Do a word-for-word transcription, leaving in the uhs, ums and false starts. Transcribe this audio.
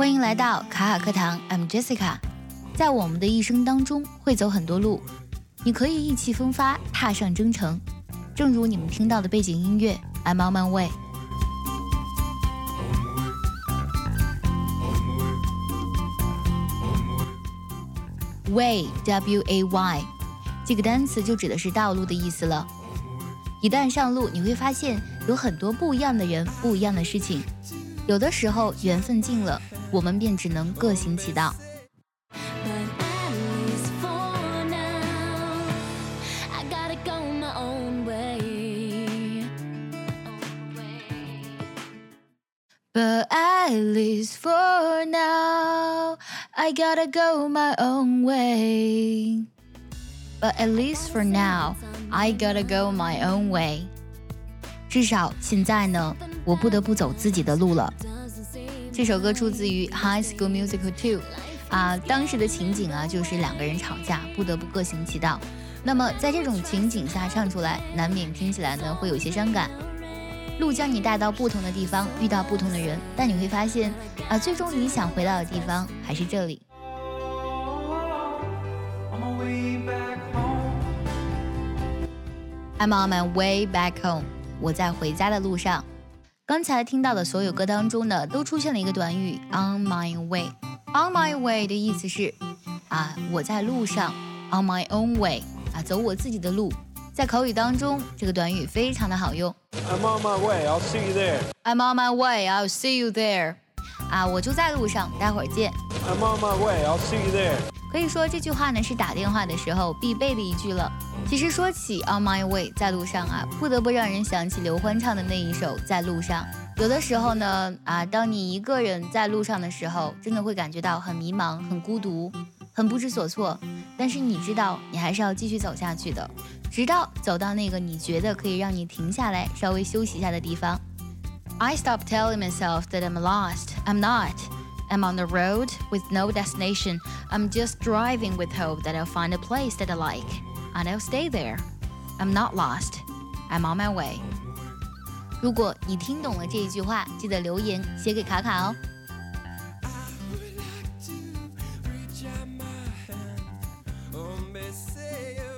欢迎来到卡卡课堂 I'm Jessica。 在我们的一生当中会走很多路，你可以意气风发踏上征程，正如你们听到的背景音乐 I'm on my way。 Way W A Y 这个单词就指的是道路的意思了。一旦上路，你会发现有很多不一样的人，不一样的事情。有的时候缘分尽了，我们便只能各行其道。But at least for now, I gotta go my own way. But at least for now, I gotta go my own way. 至少现在呢，我不得不走自己的路了。这首歌出自于 High School Musical 二啊，当时的情景啊，就是两个人吵架，不得不各行其道。那么在这种情景下唱出来，难免听起来呢会有些伤感。路将你带到不同的地方，遇到不同的人，但你会发现啊，最终你想回到的地方还是这里。I'm on my way back home. 我在回家的路上。刚才听到的所有歌当中呢，都出现了一个短语 on my way。on my way 的意思是啊，我在路上 on my own way 啊，走我自己的路。在口语当中，这个短语非常的好用。 I'm on my way, I'll see you there. I'm on my way, I'll see you there. 啊，我就在路上，待会儿见。 I'm on my way, I'll see you there. 可以说这句话呢是打电话的时候必备的一句了。其实说起 on my way 在路上啊，不得不让人想起刘欢唱的那一首在路上。有的时候呢啊，当你一个人在路上的时候，真的会感觉到很迷茫、很孤独、很不知所措。但是你知道，你还是要继续走下去的，直到走到那个你觉得可以让你停下来、稍微休息一下的地方。I stopped telling myself that I'm lost. I'm not.I'm on the road with no destination. I'm just driving with hope that I'll find a place that I like, and I'll stay there. I'm not lost. I'm on my way. 如果你听懂了这一句话，记得留言写给卡卡哦。 I would like to reach out my hand, oh, may say